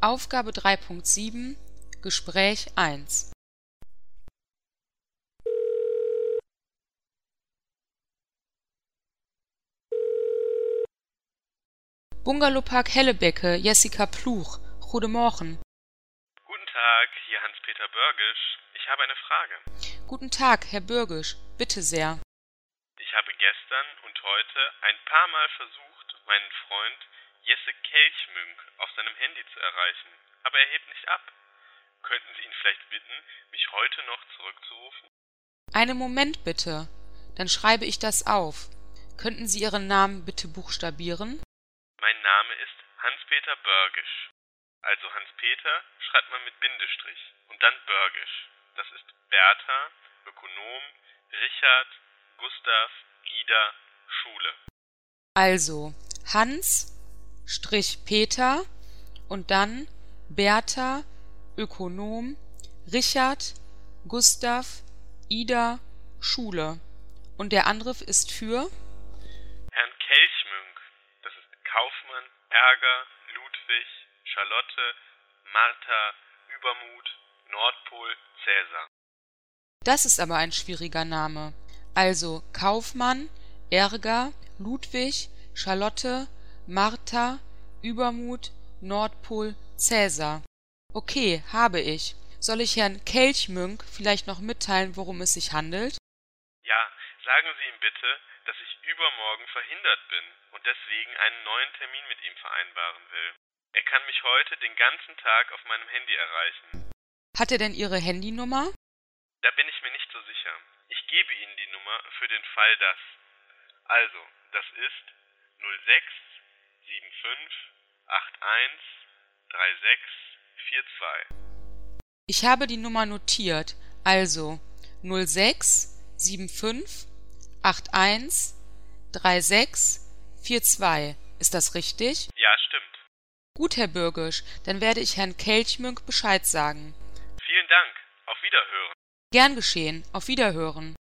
Aufgabe 3.7 Gespräch 1. Bungalowpark Hellebecke, Jessica Pluch. Goedemorgen. Guten Tag, hier Hans-Peter Börgisch. Ich habe eine Frage. Guten Tag, Herr Bürgisch. Bitte sehr. Ich habe gestern und heute ein paar Mal versucht, meinen Freund Jesse Kelchmünk auf seinem Handy zu erreichen, aber er hebt nicht ab. Könnten Sie ihn vielleicht bitten, mich heute noch zurückzurufen? Einen Moment bitte. Dann schreibe ich das auf. Könnten Sie Ihren Namen bitte buchstabieren? Mein Name ist Hans-Peter Börgisch. Also Hans-Peter schreibt man mit Bindestrich und dann Börgisch. Das ist Bertha, Ökonom, Richard, Gustav, Ida, Schule. Also Hans Strich Peter und dann Bertha, Ökonom, Richard, Gustav, Ida, Schule. Und der Anruf ist für? Herrn Kelchmünk. Das ist Kaufmann, Ärger, Ludwig, Charlotte, Martha, Übermut, Nordpol, Cäsar. Das ist aber ein schwieriger Name. Also Kaufmann, Ärger, Ludwig, Charlotte, Martha, Übermut, Nordpol, Cäsar. Okay, habe ich. Soll ich Herrn Kelchmünk vielleicht noch mitteilen, worum es sich handelt? Ja, sagen Sie ihm bitte, dass ich übermorgen verhindert bin und deswegen einen neuen Termin mit ihm vereinbaren will. Er kann mich heute den ganzen Tag auf meinem Handy erreichen. Hat er denn Ihre Handynummer? Da bin ich mir nicht so sicher. Ich gebe Ihnen die Nummer für den Fall das. Also, das ist 06 75 81 36 42. Ich habe die Nummer notiert. Also 06 75 81 36 42. Ist das richtig? Ja, stimmt. Gut, Herr Bürgisch, dann werde ich Herrn Kelchmünk Bescheid sagen. Vielen Dank. Auf Wiederhören. Gern geschehen. Auf Wiederhören.